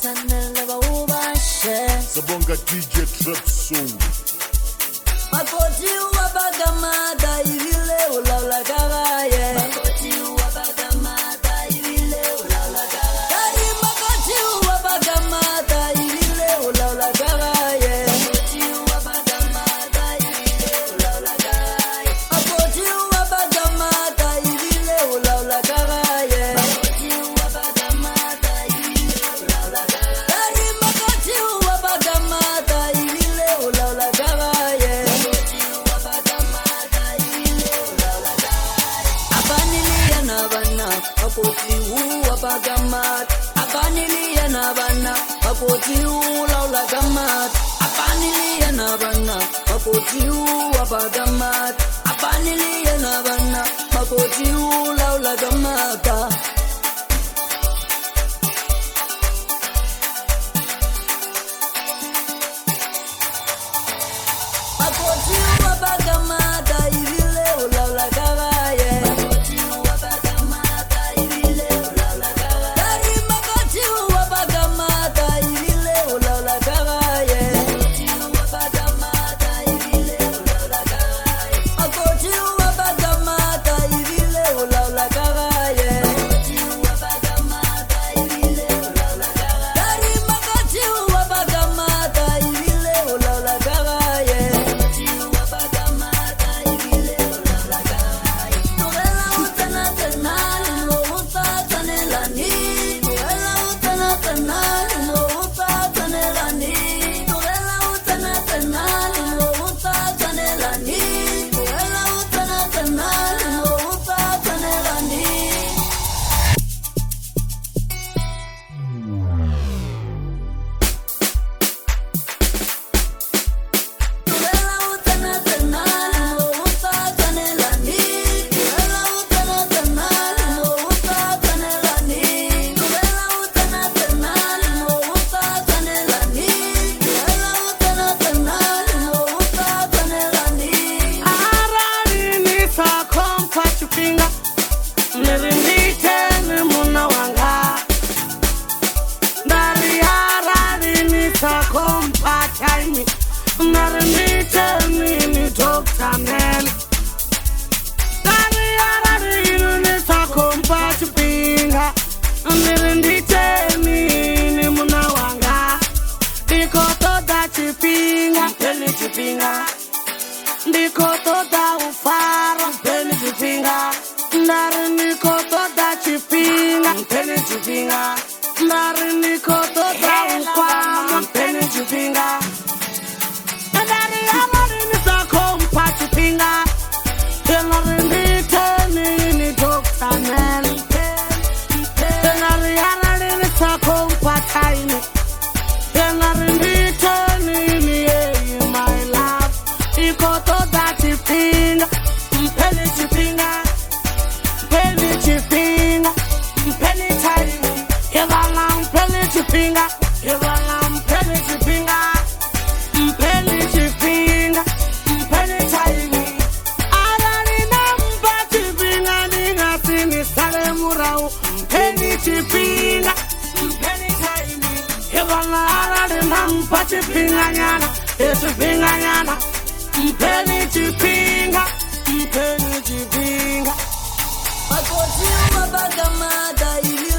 Sabonga DJ Trap Soul. Makoti wabagamata ibile ulaula kagaye. Makoti wabagamata ibile ulaula kagaye. Makoti wabagamata ibile ulaula kagaye. Makoti wabagamata ibile ulaula kagaye. Makoti wabagamata ibile ulaula kagaye. Makoti wabagamata ibile ulaula kagaye. Makoti wabagamata ibile ulaula kagaye. Makoti wabagamat, apanilia na bana. Makoti ulaula gamat, apanilia na bana. Makoti wabagamat, apanilia na bana. Makoti ulaula gamata. Makoti wabagamata ibile ulaula kagaye. Makoti wabagamata